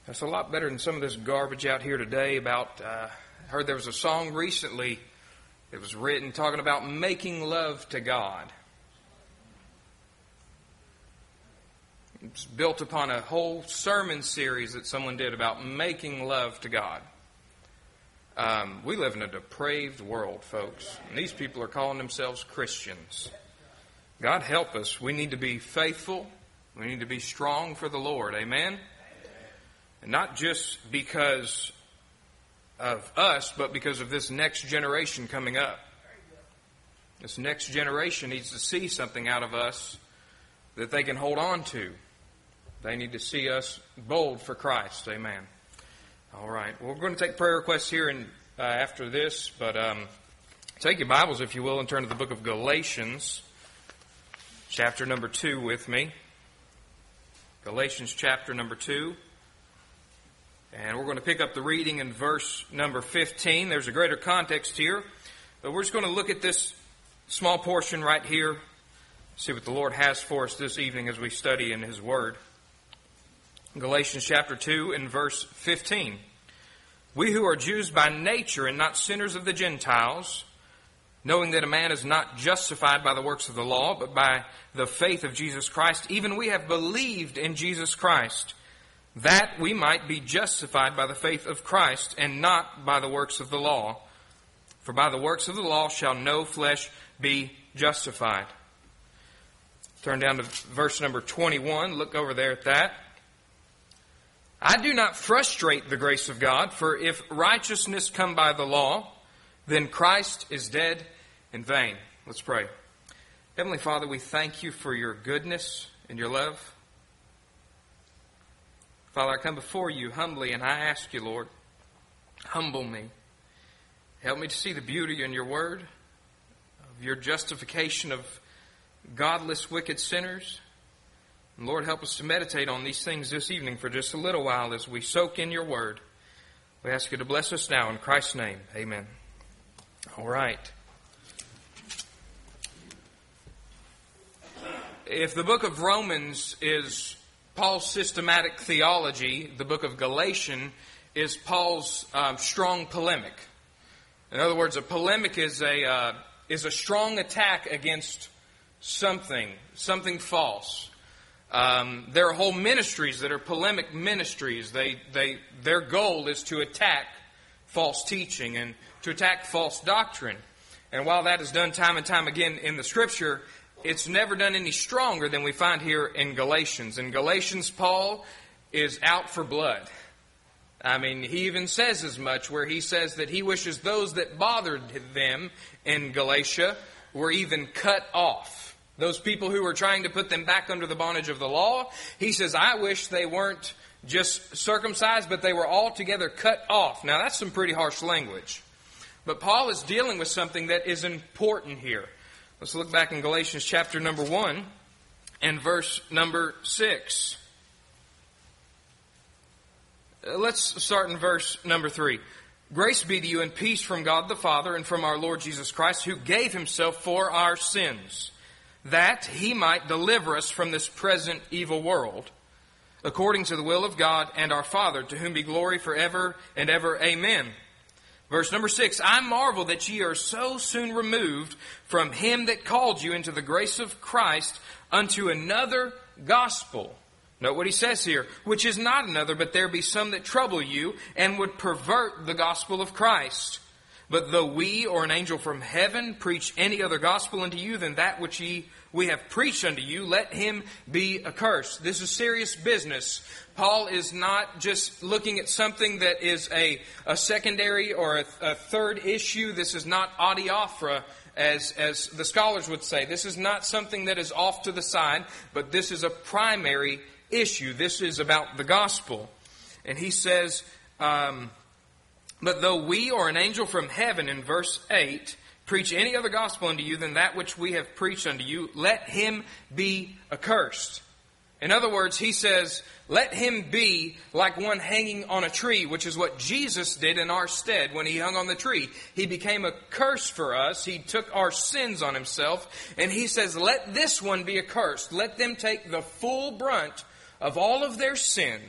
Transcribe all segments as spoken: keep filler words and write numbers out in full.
That's a lot better than some of this garbage out here today about, uh, I heard there was a song recently that was written talking about making love to God. It's built upon a whole sermon series that someone did about making love to God. Um, we live in a depraved world, folks. And these people are calling themselves Christians. God help us. We need to be faithful. We need to be strong for the Lord. Amen? And not just because of us, but because of this next generation coming up. This next generation needs to see something out of us that they can hold on to. They need to see us bold for Christ. Amen. All right. Well, we're going to take prayer requests here and uh, after this, but um, take your Bibles, if you will, and turn to the book of Galatians, chapter number two with me. Galatians chapter number two. And we're going to pick up the reading in verse number fifteen. There's a greater context here, but we're just going to look at this small portion right here, see what the Lord has for us this evening as we study in His Word. Galatians chapter two and verse fifteen. We who are Jews by nature and not sinners of the Gentiles, knowing that a man is not justified by the works of the law, but by the faith of Jesus Christ, even we have believed in Jesus Christ, that we might be justified by the faith of Christ and not by the works of the law. For by the works of the law shall no flesh be justified. Turn down to verse number twenty-one. Look over there at that. I do not frustrate the grace of God, for if righteousness come by the law, then Christ is dead in vain. Let's pray. Heavenly Father, we thank you for your goodness and your love. Father, I come before you humbly, and I ask you, Lord, humble me. Help me to see the beauty in your word, of your justification of godless, wicked sinners. And Lord, help us to meditate on these things this evening for just a little while as we soak in your word. We ask you to bless us now in Christ's name. Amen. All right. If the book of Romans is Paul's systematic theology, the book of Galatians is Paul's um, strong polemic. In other words, a polemic is a uh, is a strong attack against something, something false. Um, there are whole ministries that are polemic ministries. They they their goal is to attack false teaching and to attack false doctrine. And while that is done time and time again in the Scripture, it's never done any stronger than we find here in Galatians. In Galatians, Paul is out for blood. I mean, he even says as much, where he says that he wishes those that bothered them in Galatia were even cut off. Those people who were trying to put them back under the bondage of the law, he says, I wish they weren't just circumcised, but they were altogether cut off. Now, that's some pretty harsh language. But Paul is dealing with something that is important here. Let's look back in Galatians chapter number one and verse number six. Let's start in verse number three. Grace be to you and peace from God the Father and from our Lord Jesus Christ, who gave himself for our sins, that he might deliver us from this present evil world, according to the will of God and our Father, to whom be glory forever and ever. Amen. Verse number six, I marvel that ye are so soon removed from him that called you into the grace of Christ unto another gospel. Note what he says here, which is not another, but there be some that trouble you and would pervert the gospel of Christ. But though we or an angel from heaven preach any other gospel unto you than that which ye, we have preached unto you, let him be accursed. This is serious business. Paul is not just looking at something that is a, a secondary or a, a third issue. This is not adiaphora, as, as the scholars would say. This is not something that is off to the side, but this is a primary issue. This is about the gospel. And he says, um, but though we or an angel from heaven, in verse eight, preach any other gospel unto you than that which we have preached unto you, let him be accursed. In other words, he says, let him be like one hanging on a tree, which is what Jesus did in our stead when he hung on the tree. He became a curse for us. He took our sins on himself. And he says, let this one be accursed. Let them take the full brunt of all of their sins.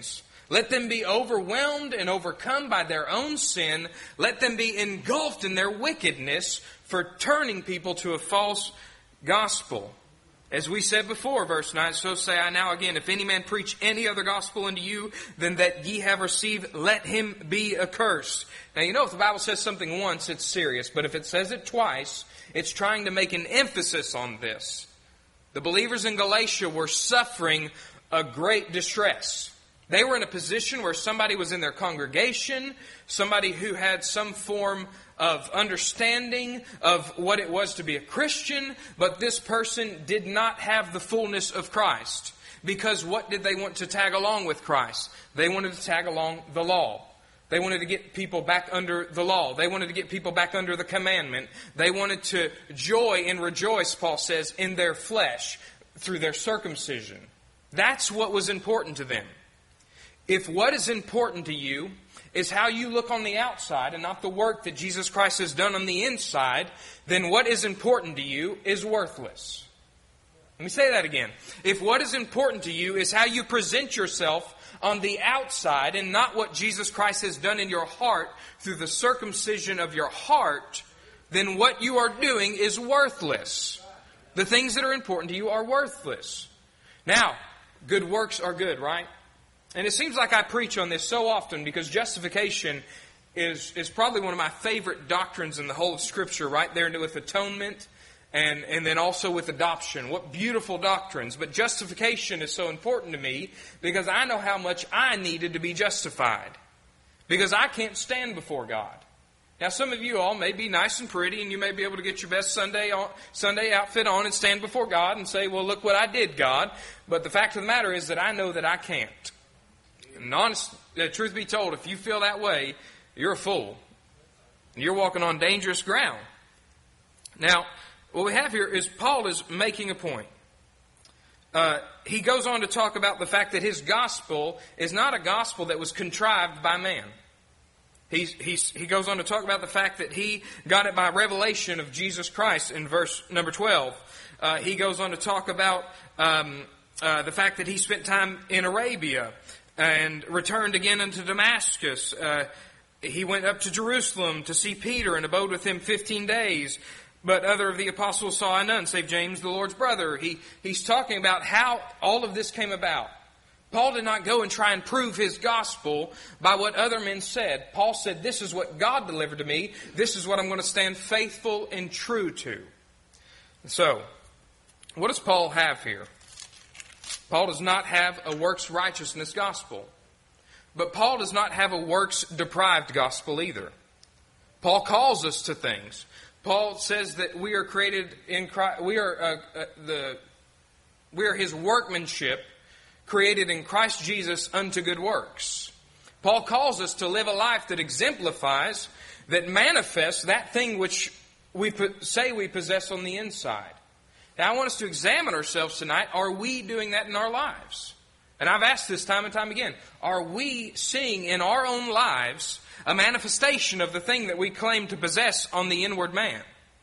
Let them be overwhelmed and overcome by their own sin. Let them be engulfed in their wickedness for turning people to a false gospel. As we said before, verse nine, so say I now again, if any man preach any other gospel unto you than that ye have received, let him be accursed. Now you know if the Bible says something once, it's serious. But if it says it twice, it's trying to make an emphasis on this. The believers in Galatia were suffering a great distress. They were in a position where somebody was in their congregation, somebody who had some form of understanding of what it was to be a Christian, but this person did not have the fullness of Christ. Because what did they want to tag along with Christ? They wanted to tag along the law. They wanted to get people back under the law. They wanted to get people back under the commandment. They wanted to joy and rejoice, Paul says, in their flesh through their circumcision. That's what was important to them. If what is important to you is how you look on the outside and not the work that Jesus Christ has done on the inside, then what is important to you is worthless. Let me say that again. If what is important to you is how you present yourself on the outside and not what Jesus Christ has done in your heart through the circumcision of your heart, then what you are doing is worthless. The things that are important to you are worthless. Now, good works are good, right? And it seems like I preach on this so often because justification is, is probably one of my favorite doctrines in the whole of Scripture, right there with atonement and, and then also with adoption. What beautiful doctrines. But justification is so important to me because I know how much I needed to be justified. Because I can't stand before God. Now some of you all may be nice and pretty and you may be able to get your best Sunday on, Sunday outfit on and stand before God and say, well, look what I did, God. But the fact of the matter is that I know that I can't. And honest, uh, truth be told, if you feel that way, you're a fool. You're walking on dangerous ground. Now, what we have here is Paul is making a point. Uh, he goes on to talk about the fact that his gospel is not a gospel that was contrived by man. He's, he's, he goes on to talk about the fact that he got it by revelation of Jesus Christ in verse number twelve. Uh, he goes on to talk about um, uh, the fact that he spent time in Arabia and returned again unto Damascus. Uh, he went up to Jerusalem to see Peter and abode with him fifteen days. But other of the apostles saw I none, save James, the Lord's brother. He, he's talking about how all of this came about. Paul did not go and try and prove his gospel by what other men said. Paul said, this is what God delivered to me. This is what I'm going to stand faithful and true to. So, what does Paul have here? Paul does not have a works righteousness gospel. But Paul does not have a works deprived gospel either. Paul calls us to things. Paul says that we are created in Christ, we are uh, uh, the we are his workmanship, created in Christ Jesus unto good works. Paul calls us to live a life that exemplifies, that manifests that thing which we say we possess on the inside. Now, I want us to examine ourselves tonight. Are we doing that in our lives? And I've asked this time and time again. Are we seeing in our own lives a manifestation of the thing that we claim to possess on the inward man?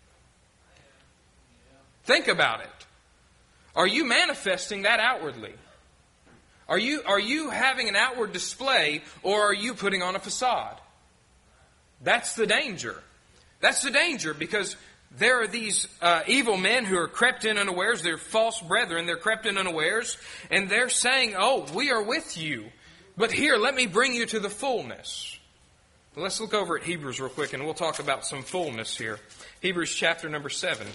Think about it. Are you manifesting that outwardly? Are you, are you having an outward display, or are you putting on a facade? That's the danger. That's the danger, because there are these uh, evil men who are crept in unawares. They're false brethren. They're crept in unawares. And they're saying, oh, we are with you. But here, let me bring you to the fullness. Let's look over at Hebrews real quick, and we'll talk about some fullness here. Hebrews chapter number seven.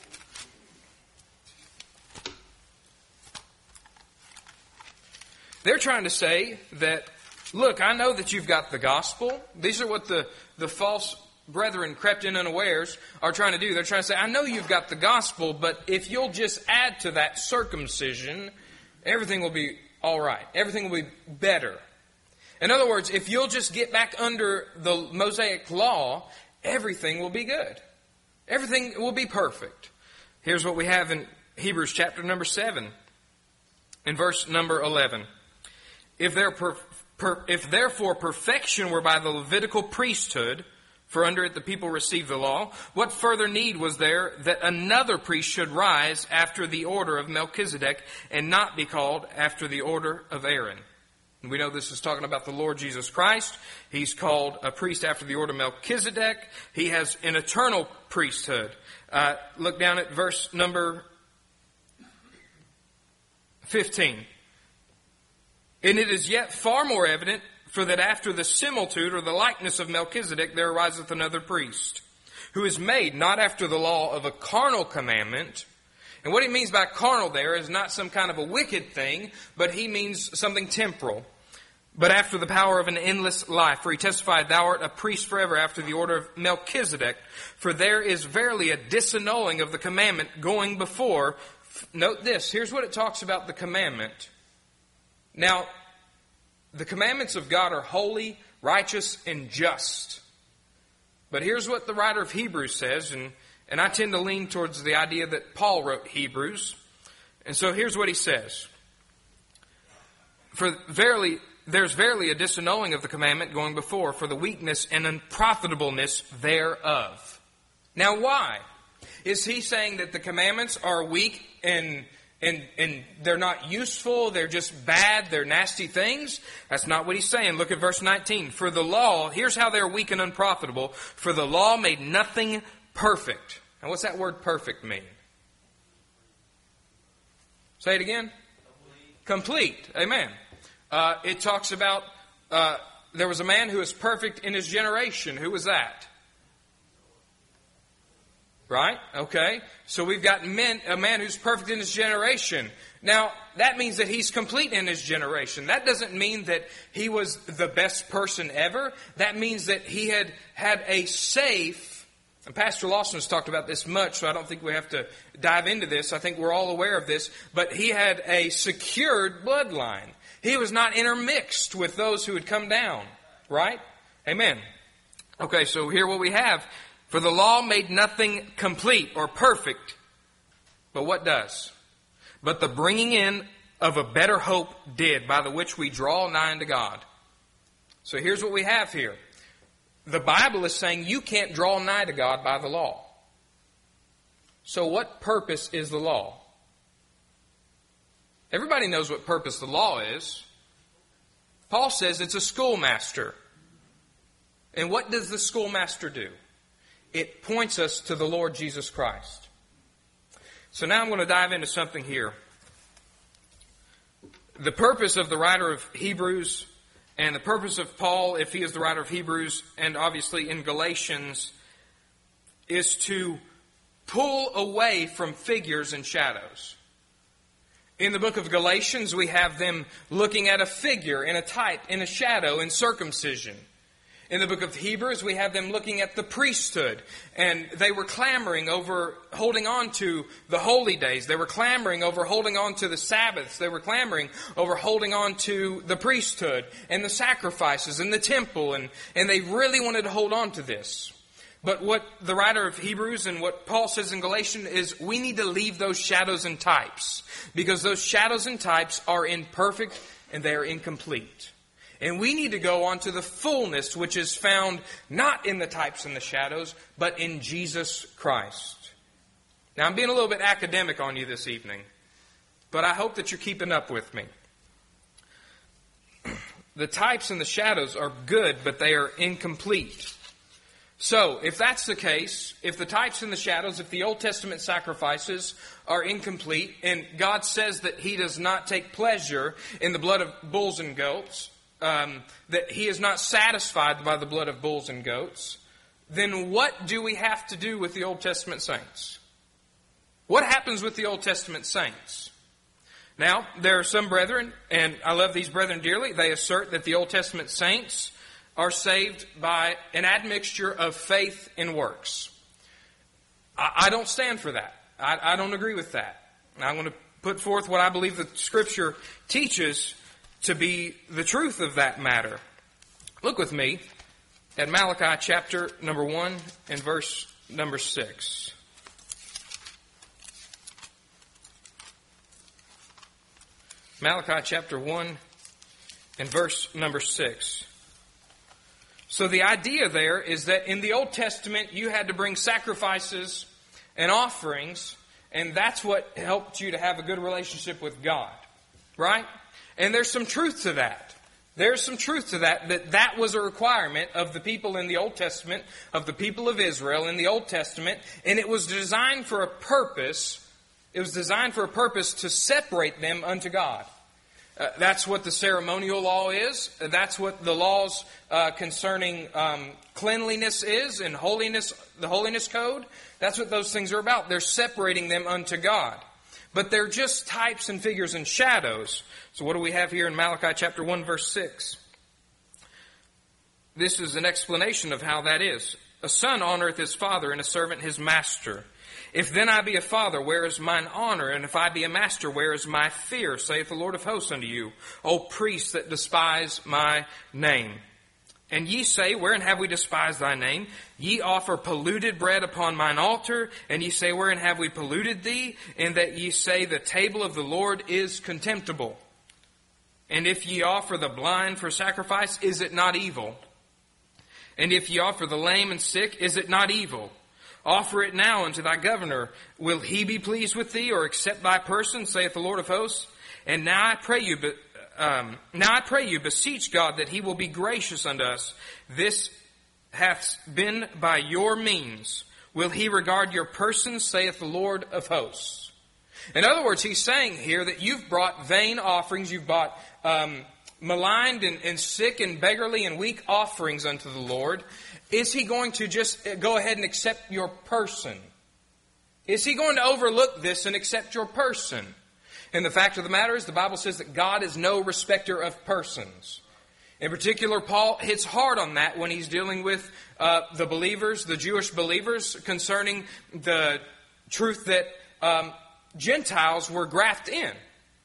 They're trying to say that, look, I know that you've got the gospel. These are what the, the false brethren crept in unawares are trying to do. They're trying to say, I know you've got the gospel, but if you'll just add to that circumcision, everything will be all right. Everything will be better. In other words, if you'll just get back under the Mosaic law, everything will be good. Everything will be perfect. Here's what we have in Hebrews chapter number seven, in verse number eleven. If, there per, per, if therefore perfection were by the Levitical priesthood, for under it the people received the law, what further need was there that another priest should rise after the order of Melchizedek and not be called after the order of Aaron? We know this is talking about the Lord Jesus Christ. He's called a priest after the order of Melchizedek. He has an eternal priesthood. Uh, look down at verse number fifteen. And it is yet far more evident, for that after the similitude or the likeness of Melchizedek there ariseth another priest, who is made not after the law of a carnal commandment. And what he means by carnal there is not some kind of a wicked thing, but he means something temporal. But after the power of an endless life. For he testified, thou art a priest forever after the order of Melchizedek. For there is verily a disannulling of the commandment going before. Note this. Here's what it talks about the commandment. Now, the commandments of God are holy, righteous, and just. But here's what the writer of Hebrews says, and, and I tend to lean towards the idea that Paul wrote Hebrews. And so here's what he says. For verily, there's verily a disannulling of the commandment going before, for the weakness and unprofitableness thereof. Now why? Is he saying that the commandments are weak and And, and they're not useful, they're just bad, they're nasty things? That's not what he's saying. Look at verse nineteen. For the law, here's how they're weak and unprofitable. For the law made nothing perfect. And what's that word perfect mean? Say it again. Complete. Complete. Amen. Uh, it talks about, uh, there was a man who was perfect in his generation. Who was that? Right? Okay. So we've got men, a man who's perfect in his generation. Now, that means that he's complete in his generation. That doesn't mean that he was the best person ever. That means that he had had a safe, and Pastor Lawson has talked about this much, so I don't think we have to dive into this. I think we're all aware of this. But he had a secured bloodline. He was not intermixed with those who had come down. Right? Amen. Okay, so here what we have. For the law made nothing complete or perfect. But what does? But the bringing in of a better hope did, by the which we draw nigh unto God. So here's what we have here. The Bible is saying you can't draw nigh to God by the law. So what purpose is the law? Everybody knows what purpose the law is. Paul says it's a schoolmaster. And what does the schoolmaster do? It points us to the Lord Jesus Christ. So now I'm going to dive into something here. The purpose of the writer of Hebrews and the purpose of Paul, if he is the writer of Hebrews and obviously in Galatians, is to pull away from figures and shadows. In the book of Galatians, we have them looking at a figure, in a type, in a shadow, in circumcision. In the book of Hebrews, we have them looking at the priesthood, and they were clamoring over holding on to the holy days. They were clamoring over holding on to the Sabbaths. They were clamoring over holding on to the priesthood and the sacrifices and the temple, and, and they really wanted to hold on to this. But what the writer of Hebrews and what Paul says in Galatians is we need to leave those shadows and types, because those shadows and types are imperfect and they are incomplete. And we need to go on to the fullness which is found not in the types and the shadows, but in Jesus Christ. Now, I'm being a little bit academic on you this evening, but I hope that you're keeping up with me. The types and the shadows are good, but they are incomplete. So, if that's the case, if the types and the shadows, if the Old Testament sacrifices are incomplete, and God says that He does not take pleasure in the blood of bulls and goats, Um, that He is not satisfied by the blood of bulls and goats, then what do we have to do with the Old Testament saints? What happens with the Old Testament saints? Now, there are some brethren, and I love these brethren dearly, they assert that the Old Testament saints are saved by an admixture of faith and works. I, I don't stand for that. I, I don't agree with that. I'm going to put forth what I believe the Scripture teaches to be the truth of that matter. Look with me at Malachi chapter number one and verse number six. Malachi chapter one and verse number six. So the idea there is that in the Old Testament you had to bring sacrifices and offerings, and that's what helped you to have a good relationship with God. Right? And there's some truth to that. There's some truth to that, that that was a requirement of the people in the Old Testament, of the people of Israel in the Old Testament, and it was designed for a purpose. It was designed for a purpose to separate them unto God. Uh, that's what the ceremonial law is. That's what the laws uh, concerning um, cleanliness is and holiness, the holiness code. That's what those things are about. They're separating them unto God. But they're just types and figures and shadows. So what do we have here in Malachi chapter one, verse six? This is an explanation of how that is. A son honoreth his father, and a servant his master. If then I be a father, where is mine honor? And if I be a master, where is my fear? Saith the Lord of hosts unto you, O priests that despise my name. And ye say, wherein have we despised thy name? Ye offer polluted bread upon mine altar. And ye say, wherein have we polluted thee? In that ye say, the table of the Lord is contemptible. And if ye offer the blind for sacrifice, is it not evil? And if ye offer the lame and sick, is it not evil? Offer it now unto thy governor. Will he be pleased with thee, or accept thy person, saith the Lord of hosts? And now I pray you, but Um, now I pray you, beseech God that he will be gracious unto us. This hath been by your means. Will he regard your person, saith the Lord of hosts. In other words, he's saying here that you've brought vain offerings, you've brought um, maligned and, and sick and beggarly and weak offerings unto the Lord. Is he going to just go ahead and accept your person? Is he going to overlook this and accept your person? And the fact of the matter is, the Bible says that God is no respecter of persons. In particular, Paul hits hard on that when he's dealing with uh, the believers, the Jewish believers, concerning the truth that um, Gentiles were grafted in.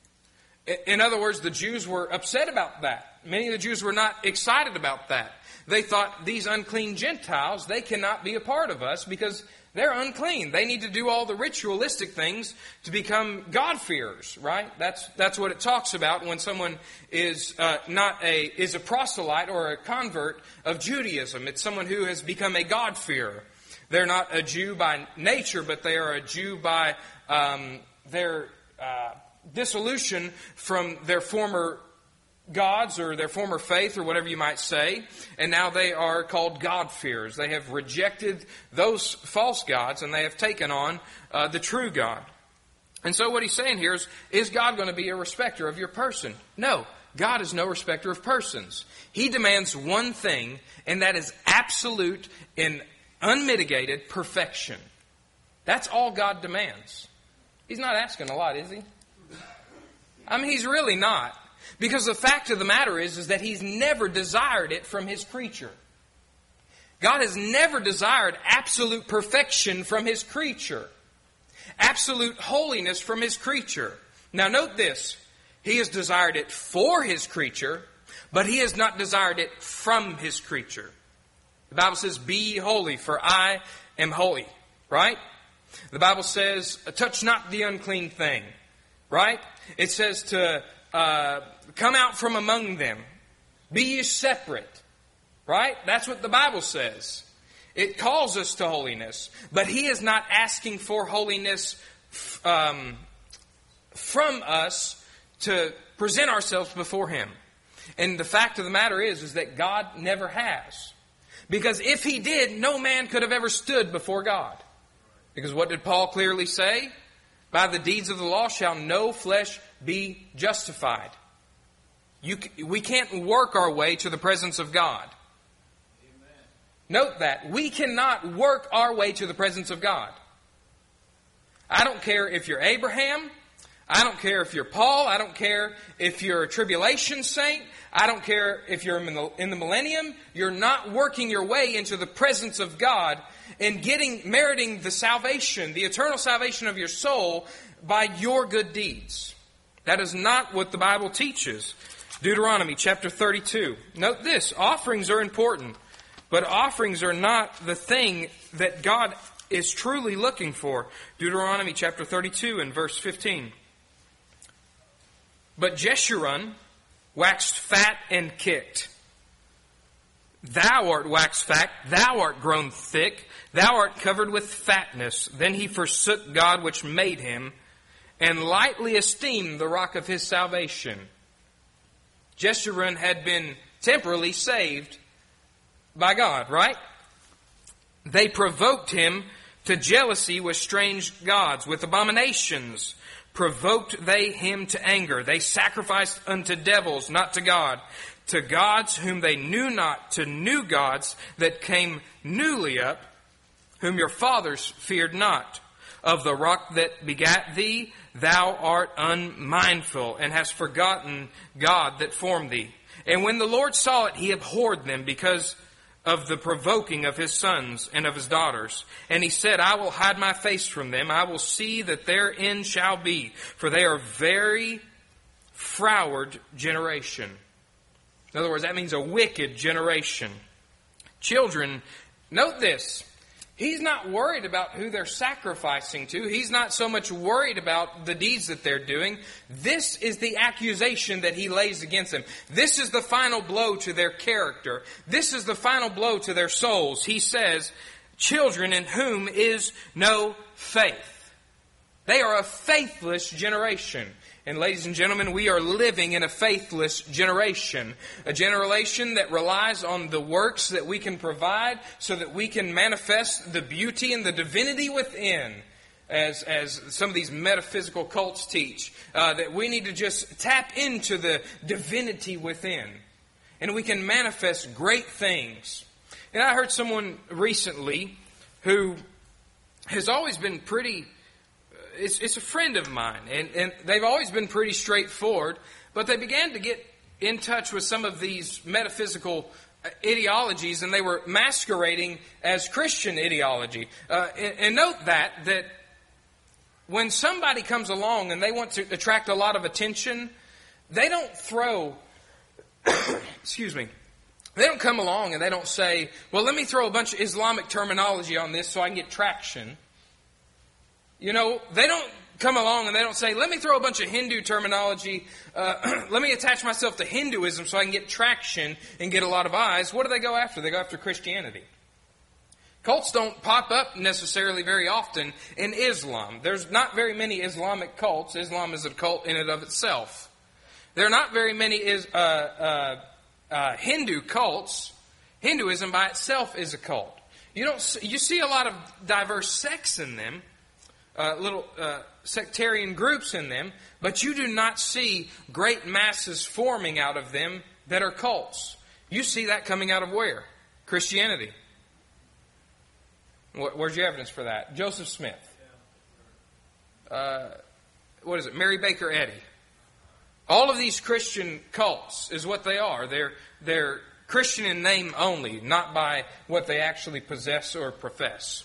In other words, the Jews were upset about that. Many of the Jews were not excited about that. They thought, these unclean Gentiles, they cannot be a part of us because they're unclean. They need to do all the ritualistic things to become God-fearers, right? That's that's what it talks about when someone is uh, not a is a proselyte or a convert of Judaism. It's someone who has become a God-fearer. They're not a Jew by nature, but they are a Jew by um, their uh, dissolution from their former gods or their former faith or whatever you might say, and now they are called God-fearers. They have rejected those false gods and they have taken on uh, the true God. And so what he's saying here is, is God going to be a respecter of your person? No, God is no respecter of persons. He demands one thing, and that is absolute and unmitigated perfection. That's all God demands. He's not asking a lot, is he? I mean, he's really not. Because the fact of the matter is, is that he's never desired it from his creature. God has never desired absolute perfection from his creature. Absolute holiness from his creature. Now note this. He has desired it for his creature, but he has not desired it from his creature. The Bible says, be ye holy, for I am holy. Right? The Bible says, touch not the unclean thing. Right? It says to uh, come out from among them. Be ye separate. Right? That's what the Bible says. It calls us to holiness. But he is not asking for holiness um, from us to present ourselves before him. And the fact of the matter is, is that God never has. Because if he did, no man could have ever stood before God. Because what did Paul clearly say? By the deeds of the law shall no flesh be justified. You, we can't work our way to the presence of God. Amen. Note that. We cannot work our way to the presence of God. I don't care if you're Abraham. I don't care if you're Paul. I don't care if you're a tribulation saint. I don't care if you're in the, in the millennium. You're not working your way into the presence of God and getting, meriting the salvation, the eternal salvation of your soul by your good deeds. That is not what the Bible teaches. Deuteronomy chapter thirty-two. Note this, offerings are important, but offerings are not the thing that God is truly looking for. Deuteronomy chapter thirty-two and verse fifteen. But Jeshurun waxed fat and kicked. Thou art waxed fat, thou art grown thick, thou art covered with fatness. Then he forsook God which made him, and lightly esteemed the rock of his salvation. Jeshurun had been temporarily saved by God, right? They provoked him to jealousy with strange gods, with abominations. Provoked they him to anger. They sacrificed unto devils, not to God. To gods whom they knew not, to new gods that came newly up, whom your fathers feared not. Of the rock that begat thee, thou art unmindful, and hast forgotten God that formed thee. And when the Lord saw it, he abhorred them, because of the provoking of his sons and of his daughters. And he said, I will hide my face from them. I will see that their end shall be. For they are very froward generation. In other words, that means a wicked generation. Children, note this. He's not worried about who they're sacrificing to. He's not so much worried about the deeds that they're doing. This is the accusation that he lays against them. This is the final blow to their character. This is the final blow to their souls. He says, children in whom is no faith. They are a faithless generation. And ladies and gentlemen, we are living in a faithless generation. A generation that relies on the works that we can provide so that we can manifest the beauty and the divinity within. As, as some of these metaphysical cults teach. Uh, that we need to just tap into the divinity within. And we can manifest great things. And I heard someone recently who has always been pretty... It's, it's a friend of mine, and, and they've always been pretty straightforward, but they began to get in touch with some of these metaphysical ideologies, and they were masquerading as Christian ideology. Uh, and, and note that, that when somebody comes along and they want to attract a lot of attention, they don't throw, excuse me, they don't come along and they don't say, well, let me throw a bunch of Islamic terminology on this so I can get traction. You know, they don't come along and they don't say, let me throw a bunch of Hindu terminology, uh, let me attach myself to Hinduism so I can get traction and get a lot of eyes. What do they go after? They go after Christianity. Cults don't pop up necessarily very often in Islam. There's not very many Islamic cults. Islam is a cult in and of itself. There are not very many is, uh, uh, uh, Hindu cults. Hinduism by itself is a cult. You don't. You see a lot of diverse sects in them. Uh, little uh, sectarian groups in them, but you do not see great masses forming out of them that are cults. You see that coming out of where? Christianity. Where's your evidence for that? Joseph Smith. Uh, what is it? Mary Baker Eddy. All of these Christian cults is what they are. They're, they're Christian in name only, not by what they actually possess or profess.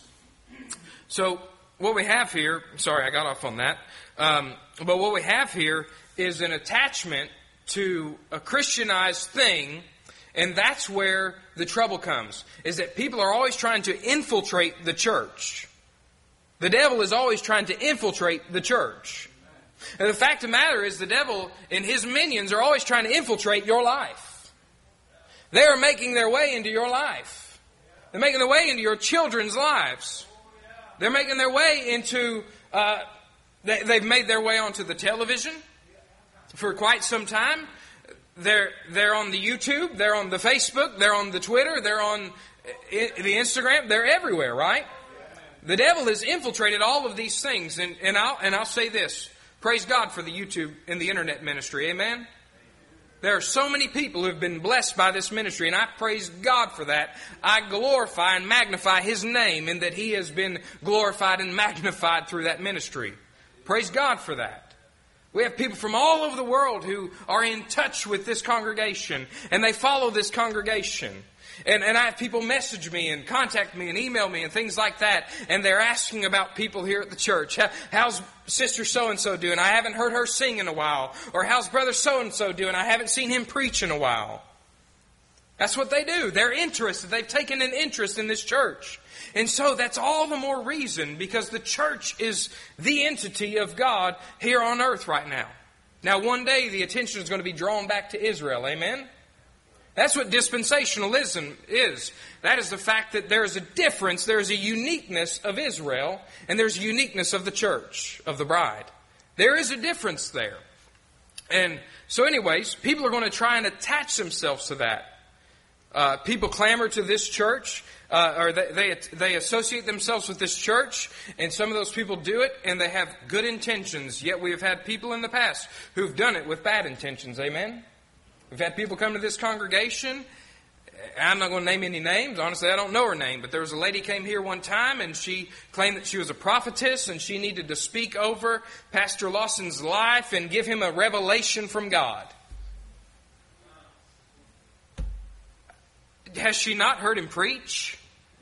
So, what we have here, sorry, I got off on that, um, but what we have here is an attachment to a Christianized thing, and that's where the trouble comes, is that people are always trying to infiltrate the church. The devil is always trying to infiltrate the church. And the fact of the matter is the devil and his minions are always trying to infiltrate your life. They are making their way into your life. They're making their way into your children's lives. They're making their way into, uh, they, they've made their way onto the television for quite some time. They're, they're on the YouTube, they're on the Facebook, they're on the Twitter, they're on the Instagram, they're everywhere, right? The devil has infiltrated all of these things, and, and, I'll, and I'll say this, praise God for the YouTube and the internet ministry, amen? There are so many people who have been blessed by this ministry, and I praise God for that. I glorify and magnify His name in that He has been glorified and magnified through that ministry. Praise God for that. We have people from all over the world who are in touch with this congregation, and they follow this congregation. And, and I have people message me and contact me and email me and things like that. And they're asking about people here at the church. How, how's Sister so-and-so doing? I haven't heard her sing in a while. Or how's Brother so-and-so doing? I haven't seen him preach in a while. That's what they do. They're interested. They've taken an interest in this church. And so that's all the more reason, because the church is the entity of God here on earth right now. Now one day the attention is going to be drawn back to Israel. Amen? That's what dispensationalism is. That is the fact that there is a difference, there is a uniqueness of Israel, and there's a uniqueness of the church, of the bride. There is a difference there. And so anyways, people are going to try and attach themselves to that. Uh, people clamor to this church, uh, or they, they they associate themselves with this church, and some of those people do it, and they have good intentions. Yet we have had people in the past who've done it with bad intentions. Amen? We've had people come to this congregation. I'm not going to name any names. Honestly, I don't know her name. But there was a lady came here one time, and she claimed that she was a prophetess, and she needed to speak over Pastor Lawson's life and give him a revelation from God. Has she not heard him preach?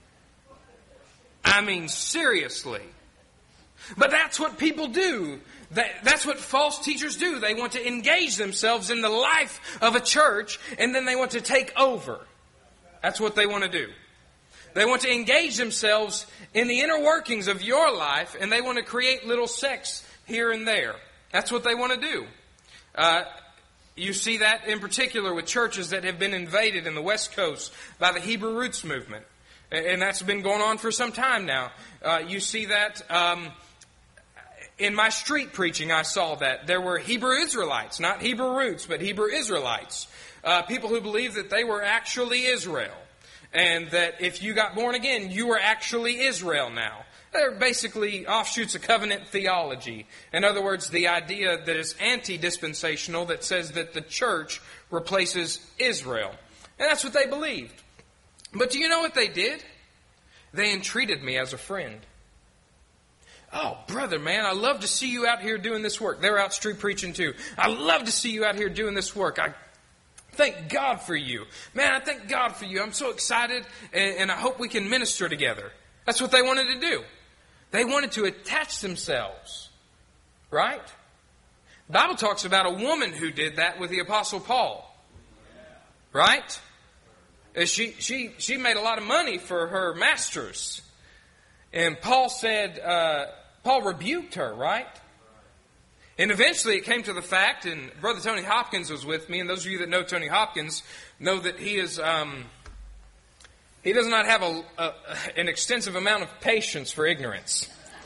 I mean, seriously. But that's what people do. That's what false teachers do. They want to engage themselves in the life of a church, and then they want to take over. That's what they want to do. They want to engage themselves in the inner workings of your life, and they want to create little sects here and there. That's what they want to do. Uh, you see that in particular with churches that have been invaded in the West Coast by the Hebrew Roots movement. And that's been going on for some time now. Uh, you see that um, in my street preaching, I saw that. There were Hebrew Israelites, not Hebrew Roots, but Hebrew Israelites. Uh, people who believed that they were actually Israel. And that if you got born again, you were actually Israel now. They're basically offshoots of covenant theology. In other words, the idea that is anti-dispensational that says that the church replaces Israel. And that's what they believed. But do you know what they did? They entreated me as a friend. Oh, brother, man, I love to see you out here doing this work. They're out street preaching too. I love to see you out here doing this work. I thank God for you. Man, I thank God for you. I'm so excited, and, and I hope we can minister together. That's what they wanted to do. They wanted to attach themselves. Right? The Bible talks about a woman who did that with the Apostle Paul. Right? She, she, she made a lot of money for her masters. And Paul said, uh, Paul rebuked her, right? And eventually it came to the fact, and Brother Tony Hopkins was with me, and those of you that know Tony Hopkins know that he is, um, he does not have a, a, an extensive amount of patience for ignorance.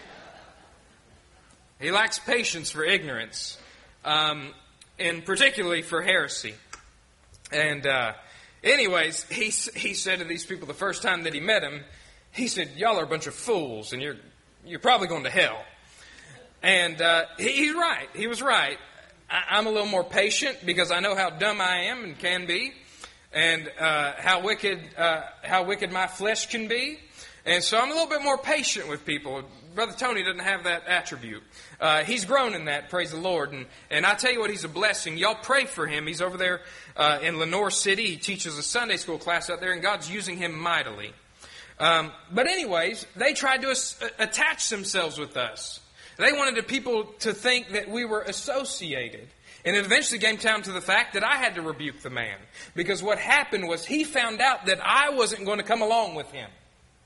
He lacks patience for ignorance, um, and particularly for heresy. And uh, anyways, he he said to these people the first time that he met them, he said, "Y'all are a bunch of fools, and you're you're probably going to hell." And uh, he, he's right. He was right. I, I'm a little more patient because I know how dumb I am and can be, and uh, how wicked uh, how wicked my flesh can be. And so I'm a little bit more patient with people. Brother Tony doesn't have that attribute. Uh, he's grown in that, praise the Lord. And, and I tell you what, he's a blessing. Y'all pray for him. He's over there uh, in Lenore City. He teaches a Sunday school class out there, and God's using him mightily. Um, but anyways, they tried to as- attach themselves with us. They wanted the people to think that we were associated. And it eventually came down to the fact that I had to rebuke the man. Because what happened was he found out that I wasn't going to come along with him.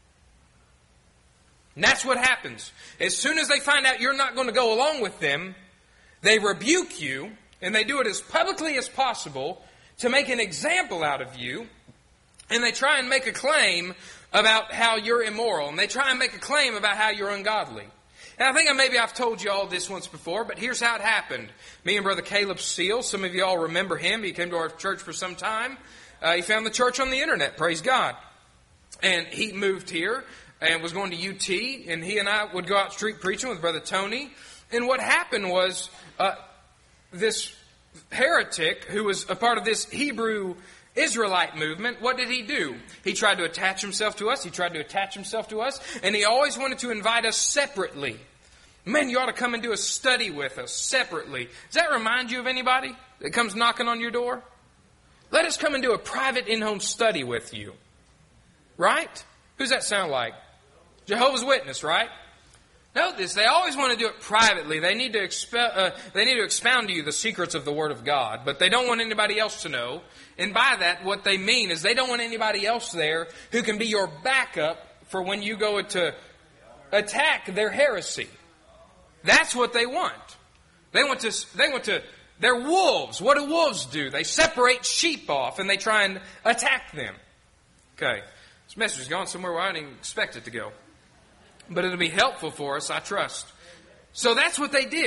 And that's what happens. As soon as they find out you're not going to go along with them, they rebuke you, and they do it as publicly as possible to make an example out of you, and they try and make a claim about how you're immoral, and they try and make a claim about how you're ungodly. And I think maybe I've told you all this once before, but here's how it happened. Me and Brother Caleb Seal, some of you all remember him. He came to our church for some time. Uh, he found the church on the internet, praise God. And he moved here and was going to U T, and he and I would go out street preaching with Brother Tony. And what happened was uh, this heretic who was a part of this Hebrew Israelite movement, what did he do? He tried to attach himself to us. He tried to attach himself to us, and he always wanted to invite us separately. Man, you ought to come and do a study with us separately. Does that remind you of anybody that comes knocking on your door? Let us come and do a private in-home study with you. Right? Who's that sound like? Jehovah's Witness, right? Note this, they always want to do it privately. They need to exp- uh, they need to expound to you the secrets of the Word of God, but they don't want anybody else to know. And by that, what they mean is they don't want anybody else there who can be your backup for when you go to attack their heresy. That's what they want. They want to, they want to, they're wolves. What do wolves do? They separate sheep off and they try and attack them. Okay, this message has gone somewhere where I didn't even expect it to go. But it'll be helpful for us, I trust. So that's what they did.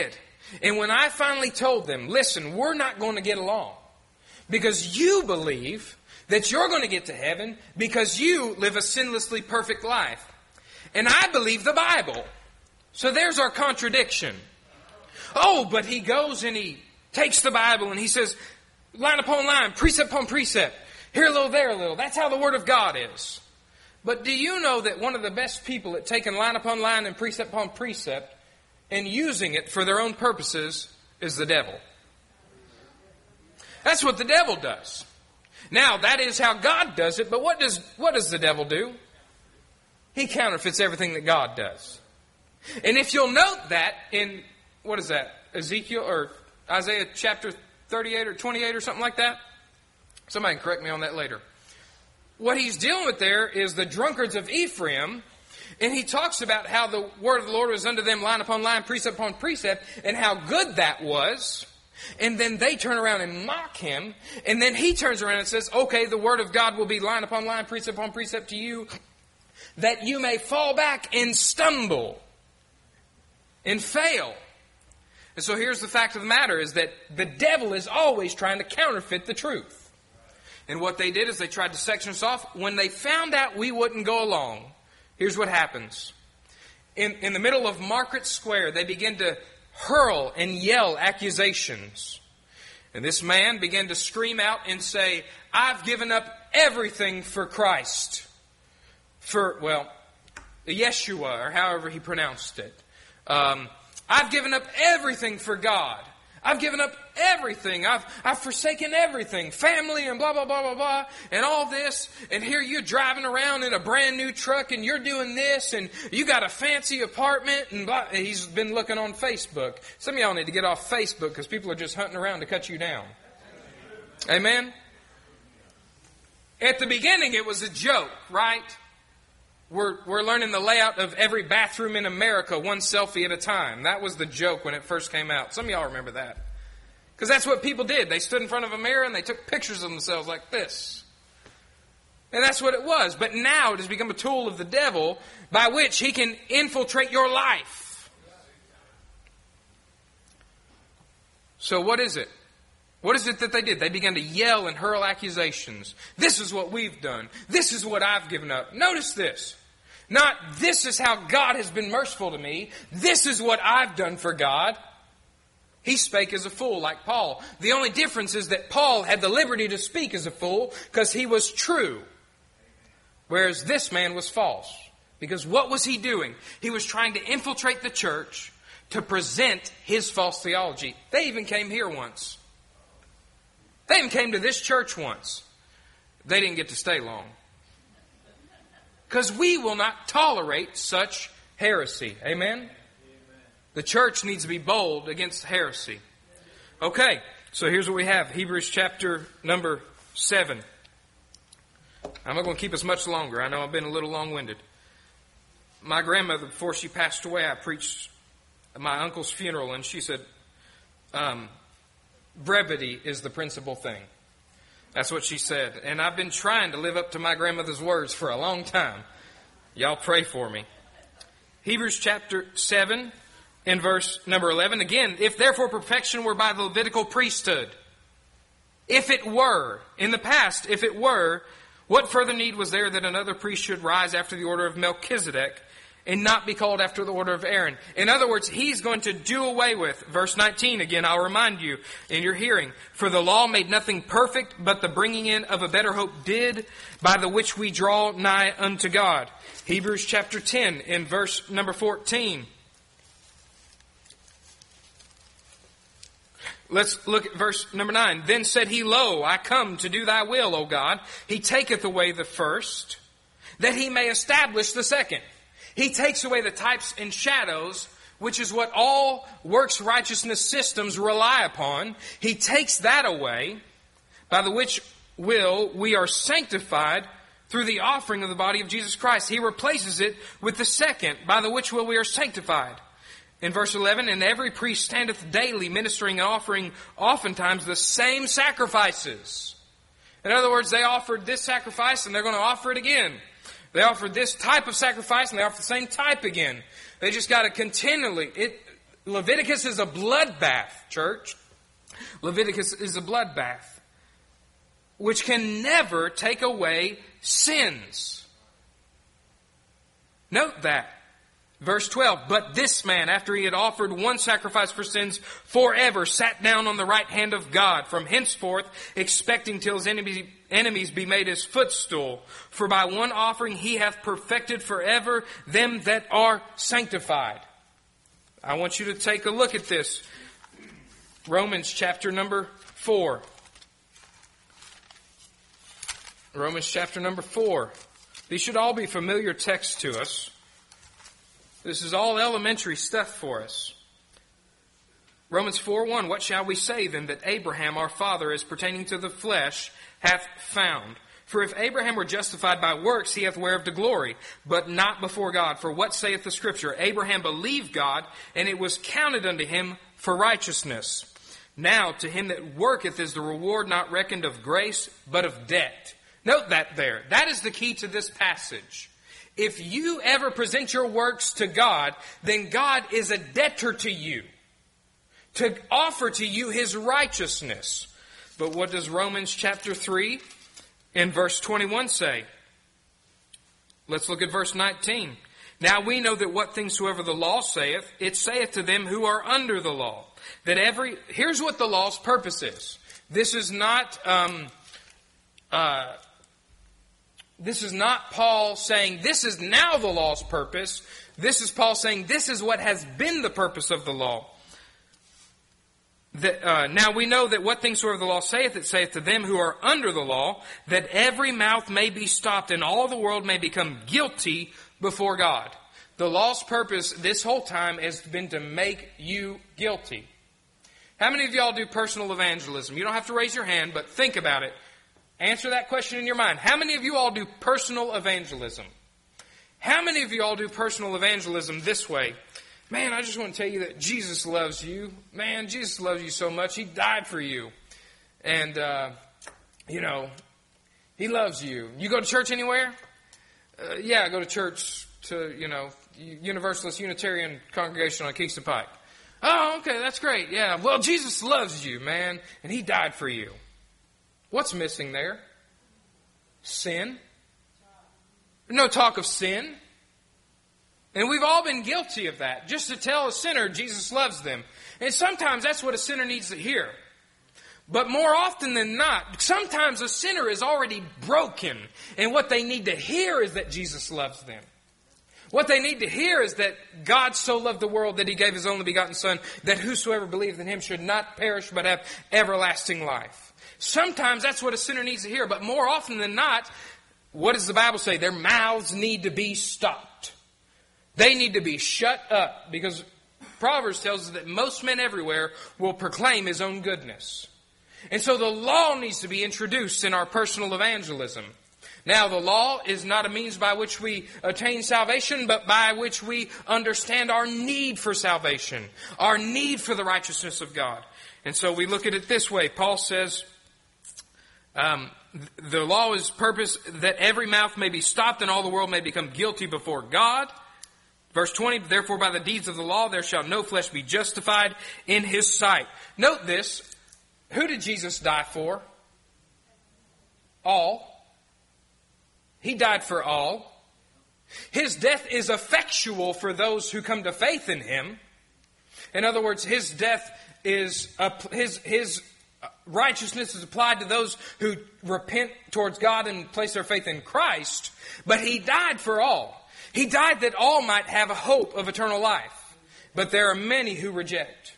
And when I finally told them, listen, we're not going to get along because you believe that you're going to get to heaven because you live a sinlessly perfect life. And I believe the Bible. So there's our contradiction. Oh, but he goes and he takes the Bible and he says, line upon line, precept upon precept, here a little, there a little. That's how the Word of God is. But do you know that one of the best people at taking line upon line and precept upon precept and using it for their own purposes is the devil? That's what the devil does. Now, that is how God does it, but what does what does the devil do? He counterfeits everything that God does. And if you'll note that in, what is that, Ezekiel or Isaiah chapter thirty-eight or twenty-eight or something like that? Somebody can correct me on that later. What he's dealing with there is the drunkards of Ephraim, and he talks about how the word of the Lord was unto them line upon line, precept upon precept, and how good that was. And then they turn around and mock him, and then he turns around and says, okay, the word of God will be line upon line, precept upon precept to you, that you may fall back and stumble and fail. And so here's the fact of the matter, is that the devil is always trying to counterfeit the truth. And what they did is they tried to section us off. When they found out we wouldn't go along, here's what happens. In, in the middle of Market Square, they began to hurl and yell accusations. And this man began to scream out and say, I've given up everything for Christ. For, well, Yeshua, or however he pronounced it. Um, I've given up everything for God. I've given up everything. I've I've forsaken everything. Family and blah, blah, blah, blah, blah. And all this. And here you're driving around in a brand new truck and you're doing this. And you got a fancy apartment. And blah. He's been looking on Facebook. Some of y'all need to get off Facebook because people are just hunting around to cut you down. Amen? At the beginning it was a joke, right? We're, we're learning the layout of every bathroom in America, one selfie at a time. That was the joke when it first came out. Some of y'all remember that. Because that's what people did. They stood in front of a mirror and they took pictures of themselves like this. And that's what it was. But now it has become a tool of the devil by which he can infiltrate your life. So what is it? What is it that they did? They began to yell and hurl accusations. This is what we've done. This is what I've given up. Notice this. Not, this is how God has been merciful to me. This is what I've done for God. He spake as a fool, like Paul. The only difference is that Paul had the liberty to speak as a fool because he was true. Whereas this man was false. Because what was he doing? He was trying to infiltrate the church to present his false theology. They even came here once. They even came to this church once. They didn't get to stay long. Because we will not tolerate such heresy. Amen? Amen? The church needs to be bold against heresy. Okay, so here's what we have. Hebrews chapter number seven. I'm not going to keep us much longer. I know I've been a little long-winded. My grandmother, before she passed away, I preached at my uncle's funeral, and she said, um, brevity is the principal thing. That's what she said. And I've been trying to live up to my grandmother's words for a long time. Y'all pray for me. Hebrews chapter seven and verse number eleven. Again, if therefore perfection were by the Levitical priesthood, if it were, in the past, if it were, what further need was there that another priest should rise after the order of Melchizedek and not be called after the order of Aaron? In other words, he's going to do away with, verse nineteen, again, I'll remind you in your hearing, for the law made nothing perfect, but the bringing in of a better hope did, by the which we draw nigh unto God. Hebrews chapter ten in verse number fourteen. Let's look at verse number nine. Then said he, Lo, I come to do thy will, O God. He taketh away the first, that he may establish the second. He takes away the types and shadows, which is what all works righteousness systems rely upon. He takes that away, by the which will we are sanctified through the offering of the body of Jesus Christ. He replaces it with the second, by the which will we are sanctified. In verse eleven, and every priest standeth daily ministering and offering oftentimes the same sacrifices. In other words, they offered this sacrifice and they're going to offer it again. They offered this type of sacrifice and they offer the same type again. They just got to continually, it, Leviticus is a bloodbath, church. Leviticus is a bloodbath, which can never take away sins. Note that. Verse twelve, but this man, after he had offered one sacrifice for sins forever, sat down on the right hand of God, from henceforth expecting till his enemies, enemies be made his footstool. For by one offering he hath perfected forever them that are sanctified. I want you to take a look at this. Romans chapter number four. Romans chapter number four. These should all be familiar texts to us. This is all elementary stuff for us. Romans four one, what shall we say then that Abraham our father, as pertaining to the flesh, hath found? For if Abraham were justified by works, he hath whereof to glory, but not before God. For what saith the Scripture? Abraham believed God, and it was counted unto him for righteousness. Now to him that worketh is the reward not reckoned of grace, but of debt. Note that there. That is the key to this passage. If you ever present your works to God, then God is a debtor to you, to offer to you His righteousness. But what does Romans chapter three and verse twenty-one say? Let's look at verse nineteen. Now we know that what things soever the law saith, it saith to them who are under the law. That every, here's what the law's purpose is. This is not, um, uh, This is not Paul saying, this is now the law's purpose. This is Paul saying, this is what has been the purpose of the law. That, uh, now we know that what things soever the law saith, it saith to them who are under the law, that every mouth may be stopped and all the world may become guilty before God. The law's purpose this whole time has been to make you guilty. How many of y'all do personal evangelism? You don't have to raise your hand, but think about it. Answer that question in your mind. How many of you all do personal evangelism? How many of you all do personal evangelism this way? Man, I just want to tell you that Jesus loves you. Man, Jesus loves you so much. He died for you. And, uh, you know, He loves you. You go to church anywhere? Uh, yeah, I go to church to, you know, Universalist Unitarian Congregation on Kingston Pike. Oh, okay, that's great. Yeah, well, Jesus loves you, man, and He died for you. What's missing there? Sin. No talk of sin. And we've all been guilty of that. Just to tell a sinner Jesus loves them. And sometimes that's what a sinner needs to hear. But more often than not, sometimes a sinner is already broken. And what they need to hear is that Jesus loves them. What they need to hear is that God so loved the world that He gave His only begotten Son, that whosoever believeth in Him should not perish but have everlasting life. Sometimes that's what a sinner needs to hear, but more often than not, what does the Bible say? Their mouths need to be stopped. They need to be shut up, because Proverbs tells us that most men everywhere will proclaim his own goodness. And so the law needs to be introduced in our personal evangelism. Now, the law is not a means by which we attain salvation, but by which we understand our need for salvation, our need for the righteousness of God. And so we look at it this way. Paul says, um, the law is purpose that every mouth may be stopped and all the world may become guilty before God. Verse twenty, therefore by the deeds of the law there shall no flesh be justified in His sight. Note this. Who did Jesus die for? All. He died for all. His death is effectual for those who come to faith in Him. In other words, His death is, His, His righteousness is applied to those who repent towards God and place their faith in Christ. But He died for all. He died that all might have a hope of eternal life. But there are many who reject.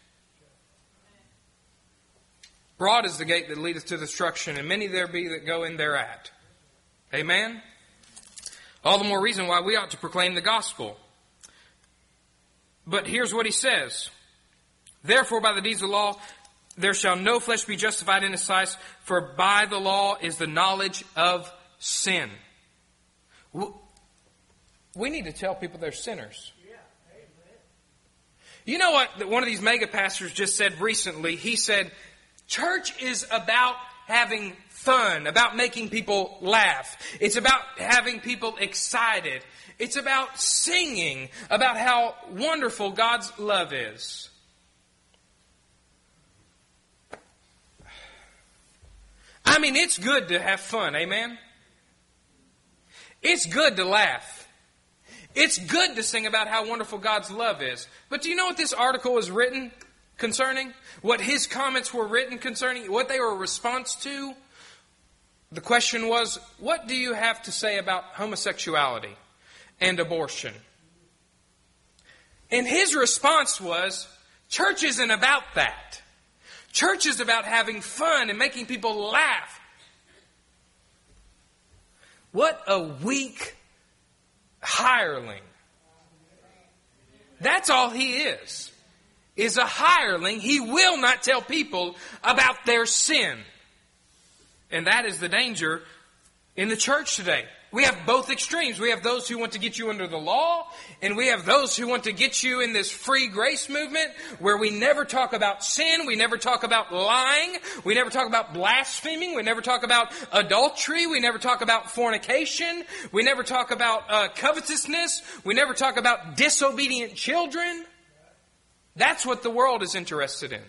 Broad is the gate that leadeth to destruction, and many there be that go in thereat. Amen? All the more reason why we ought to proclaim the gospel. But here's what he says. Therefore, by the deeds of the law, there shall no flesh be justified in His sight, for by the law is the knowledge of sin. We need to tell people they're sinners. You know what one of these mega pastors just said recently? He said, church is about having fun, about making people laugh. It's about having people excited. It's about singing about how wonderful God's love is. I mean, it's good to have fun, amen? It's good to laugh. It's good to sing about how wonderful God's love is. But do you know what this article was written concerning? What his comments were written concerning? What they were a response to? The question was, what do you have to say about homosexuality and abortion? And his response was, church isn't about that. Church is about having fun and making people laugh. What a weak hireling. That's all he is. Is a hireling. He will not tell people about their sin. And that is the danger in the church today. We have both extremes. We have those who want to get you under the law, and we have those who want to get you in this free grace movement where we never talk about sin, we never talk about lying, we never talk about blaspheming, we never talk about adultery, we never talk about fornication, we never talk about uh, covetousness, we never talk about disobedient children. That's what the world is interested in.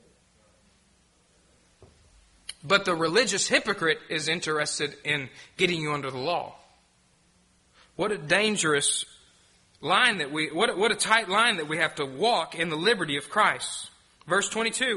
But the religious hypocrite is interested in getting you under the law. What a dangerous line that we, what a, what a tight line that we have to walk in the liberty of Christ. Verse twenty-two.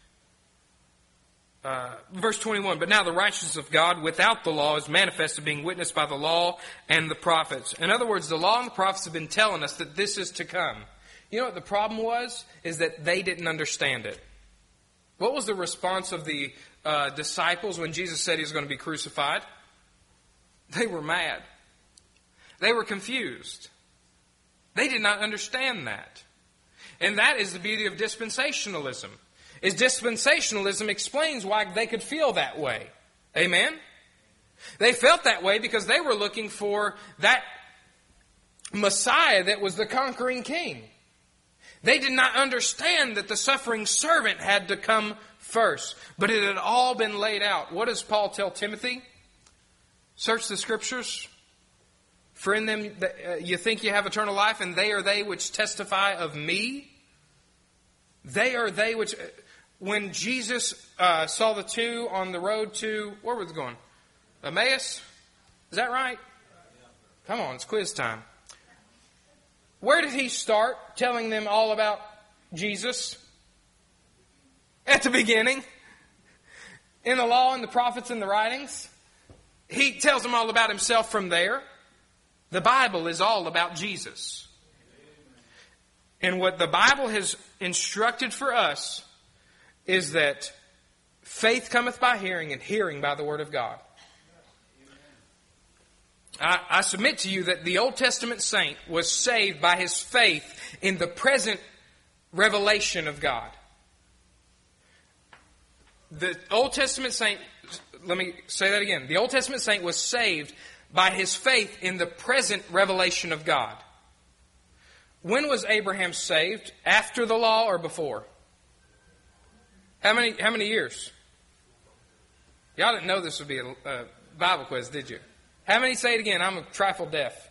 Uh, verse twenty-one, but now the righteousness of God without the law is manifested, being witnessed by the law and the prophets. In other words, the law and the prophets have been telling us that this is to come. You know what the problem was? Is that they didn't understand it. What was the response of the uh, disciples when Jesus said he was going to be crucified? They were mad. They were confused. They did not understand that. And that is the beauty of dispensationalism. Is dispensationalism explains why they could feel that way. Amen? They felt that way because they were looking for that Messiah that was the conquering king. They did not understand that the suffering servant had to come first. But it had all been laid out. What does Paul tell Timothy? Search the Scriptures. For in them you think you have eternal life, and they are they which testify of me. They are they which... When Jesus uh, saw the two on the road to... Where was it going? Emmaus? Is that right? Come on, it's quiz time. Where did he start telling them all about Jesus? At the beginning. In the law and the prophets and the writings. He tells them all about himself from there. The Bible is all about Jesus. And what the Bible has instructed for us is that faith cometh by hearing, and hearing by the Word of God. I, I submit to you that the Old Testament saint was saved by his faith in the present revelation of God. The Old Testament saint, let me say that again. The Old Testament saint was saved by his faith in the present revelation of God. When was Abraham saved? After the law or before? How many, how many years? Y'all didn't know this would be a, a Bible quiz, did you? How many? Say it again. I'm a trifle deaf.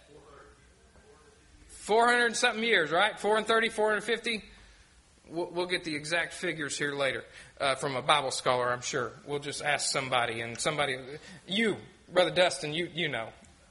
four hundred and something years, right? four and thirty, four hundred fifty. We'll, we'll get the exact figures here later uh, from a Bible scholar, I'm sure. We'll just ask somebody, and somebody, you, Brother Dustin, you, you know.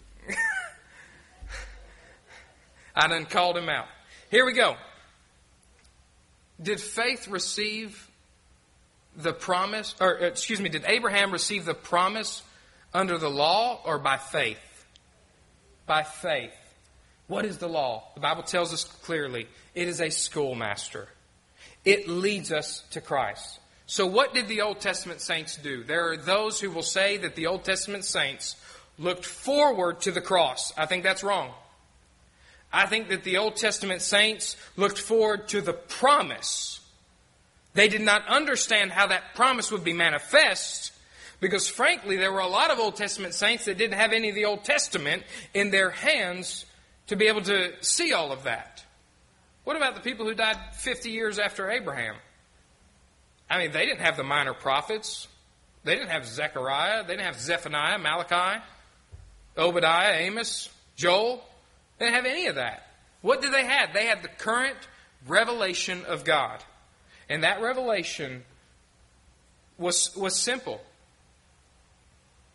I done called him out. Here we go. Did faith receive the promise, or excuse me, did Abraham receive the promise under the law or by faith? By faith. What is the law? The Bible tells us clearly it is a schoolmaster. It leads us to Christ. So what did the Old Testament saints do? There are those who will say that the Old Testament saints looked forward to the cross. I think that's wrong. I think that the Old Testament saints looked forward to the promise. They did not understand how that promise would be manifest, because frankly, there were a lot of Old Testament saints that didn't have any of the Old Testament in their hands to be able to see all of that. What about the people who died fifty years after Abraham? I mean, they didn't have the minor prophets. They didn't have Zechariah. They didn't have Zephaniah, Malachi, Obadiah, Amos, Joel. They didn't have any of that. What did they have? They had the current revelation of God. And that revelation was, was simple.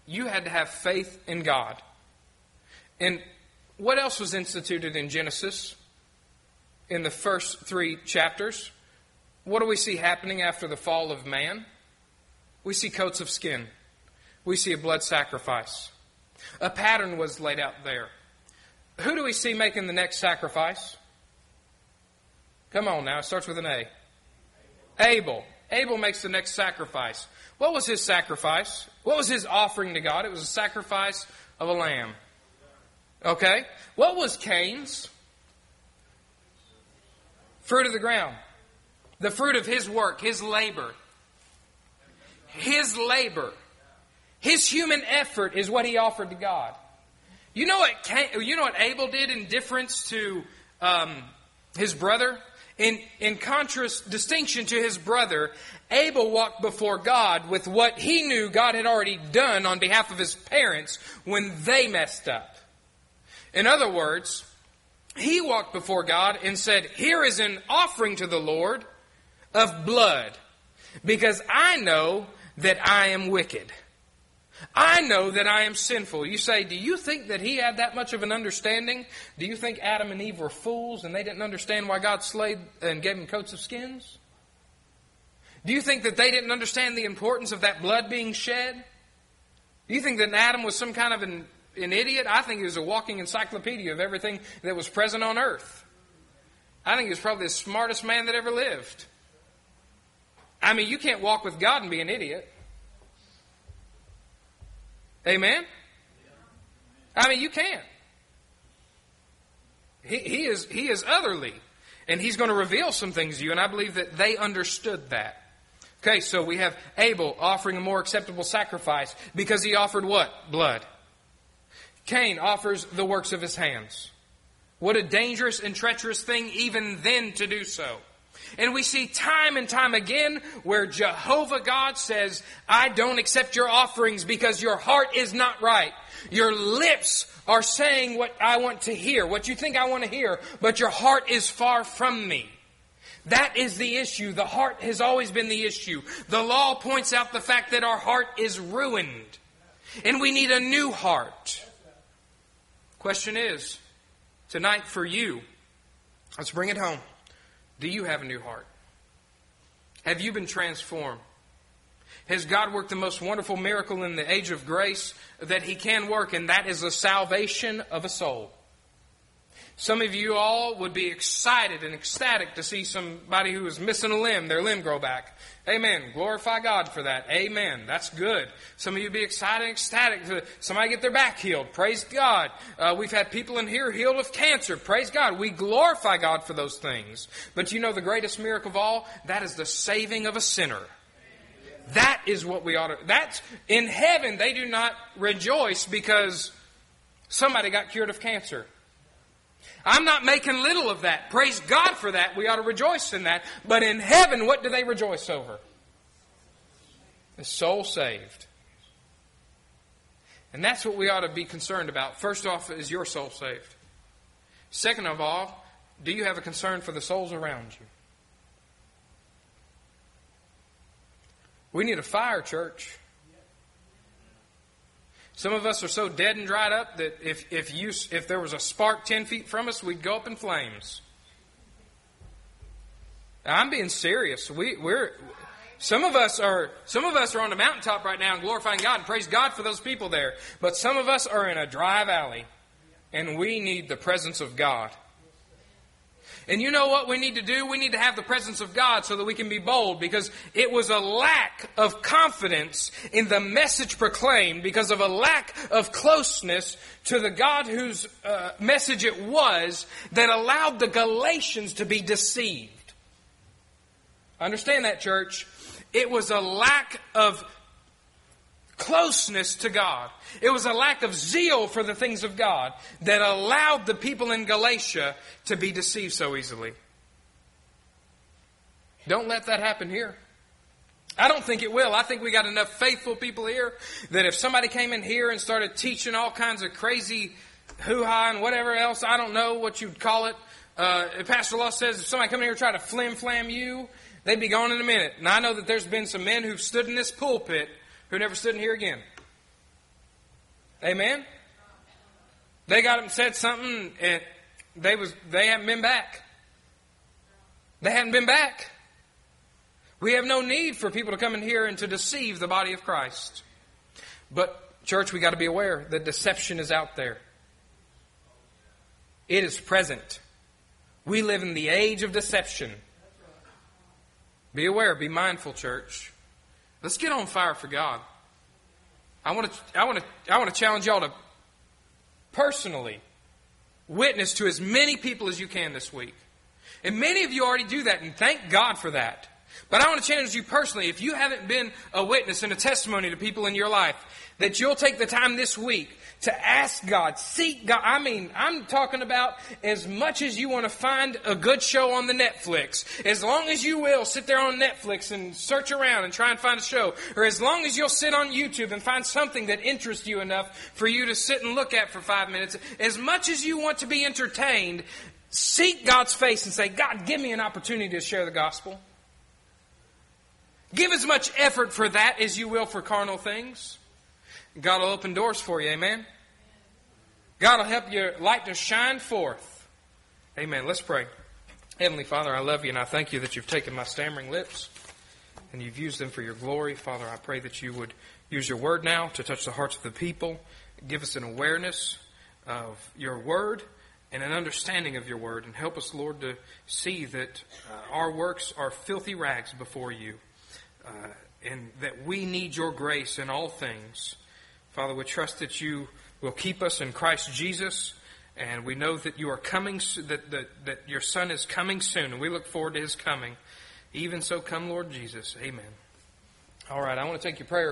you had to have faith in God. And what else was instituted in Genesis in the first three chapters? What do we see happening after the fall of man? We see coats of skin. We see a blood sacrifice. A pattern was laid out there. Who do we see making the next sacrifice? Come on now, it starts with an A. Abel. Abel makes the next sacrifice. What was his sacrifice? What was his offering to God? It was a sacrifice of a lamb. Okay. What was Cain's? Fruit of the ground. The fruit of his work, his labor. His labor. His human effort is what he offered to God. You know what Cain, you know what Abel did in difference to um, his brother? In, in contrast, distinction to his brother, Abel walked before God with what he knew God had already done on behalf of his parents when they messed up. In other words, he walked before God and said, here is an offering to the Lord of blood, because I know that I am wicked. I know that I am sinful. You say, do you think that he had that much of an understanding? Do you think Adam and Eve were fools and they didn't understand why God slayed and gave them coats of skins? Do you think that they didn't understand the importance of that blood being shed? Do you think that Adam was some kind of an, an idiot? I think he was a walking encyclopedia of everything that was present on earth. I think he was probably the smartest man that ever lived. I mean, you can't walk with God and be an idiot. Amen? I mean, you can't. He, he is he is otherly. And he's going to reveal some things to you, and I believe that they understood that. Okay, so we have Abel offering a more acceptable sacrifice because he offered what? Blood. Cain offers the works of his hands. What a dangerous and treacherous thing even then to do so. And we see time and time again where Jehovah God says, I don't accept your offerings because your heart is not right. Your lips are saying what I want to hear, what you think I want to hear, but your heart is far from me. That is the issue. The heart has always been the issue. The law points out the fact that our heart is ruined. And we need a new heart. Question is, tonight for you, let's bring it home. Do you have a new heart? Have you been transformed? Has God worked the most wonderful miracle in the age of grace that He can work, and that is the salvation of a soul? Some of you all would be excited and ecstatic to see somebody who is missing a limb, their limb grow back. Amen. Glorify God for that. Amen. That's good. Some of you would be excited and ecstatic to somebody get their back healed. Praise God. Uh, we've had people in here healed of cancer. Praise God. We glorify God for those things. But you know the greatest miracle of all? That is the saving of a sinner. That is what we ought to... That's, in heaven, they do not rejoice because somebody got cured of cancer. I'm not making little of that. Praise God for that. We ought to rejoice in that. But in heaven, what do they rejoice over? The soul saved. And that's what we ought to be concerned about. First off, is your soul saved? Second of all, do you have a concern for the souls around you? We need a fire, church. Some of us are so dead and dried up that if if you if there was a spark ten feet from us, we'd go up in flames. Now, I'm being serious. We we're some of us are some of us are on the mountaintop right now and glorifying God and praise God for those people there. But some of us are in a dry valley, and we need the presence of God. And you know what we need to do? We need to have the presence of God so that we can be bold, because it was a lack of confidence in the message proclaimed, because of a lack of closeness to the God whose uh, message it was, that allowed the Galatians to be deceived. Understand that, church. It was a lack of closeness to God. It was a lack of zeal for the things of God that allowed the people in Galatia to be deceived so easily. Don't let that happen here. I don't think it will. I think we got enough faithful people here that if somebody came in here and started teaching all kinds of crazy hoo-ha and whatever else, I don't know what you'd call it. Uh, Pastor Law says if somebody come in here and try to flim-flam you, they'd be gone in a minute. And I know that there's been some men who've stood in this pulpit who never stood in here again. Amen? They got up and said something, and they was they haven't been back. They hadn't been back. We have no need for people to come in here and to deceive the body of Christ. But, church, we got to be aware that deception is out there. It is present. We live in the age of deception. Be aware, be mindful, church. Let's get on fire for God. I want to I want to I want to challenge y'all to personally witness to as many people as you can this week. And many of you already do that, and thank God for that. But I want to challenge you personally, if you haven't been a witness and a testimony to people in your life, that you'll take the time this week to ask God, seek God. I mean, I'm talking about as much as you want to find a good show on the Netflix. As long as you will sit there on Netflix and search around and try and find a show. Or as long as you'll sit on YouTube and find something that interests you enough for you to sit and look at for five minutes. As much as you want to be entertained, seek God's face and say, God, give me an opportunity to share the gospel. Give as much effort for that as you will for carnal things. God will open doors for you, amen? God will help your light to shine forth. Amen. Let's pray. Heavenly Father, I love you and I thank you that you've taken my stammering lips and you've used them for your glory. Father, I pray that you would use your word now to touch the hearts of the people. Give us an awareness of your word and an understanding of your word. And help us, Lord, to see that uh, our works are filthy rags before you. Uh, and that we need your grace in all things. Father, we trust that you will keep us in Christ Jesus, and we know that you are coming, that, that, that your Son is coming soon, and we look forward to his coming. Even so, come, Lord Jesus. Amen. All right, I want to take your prayer.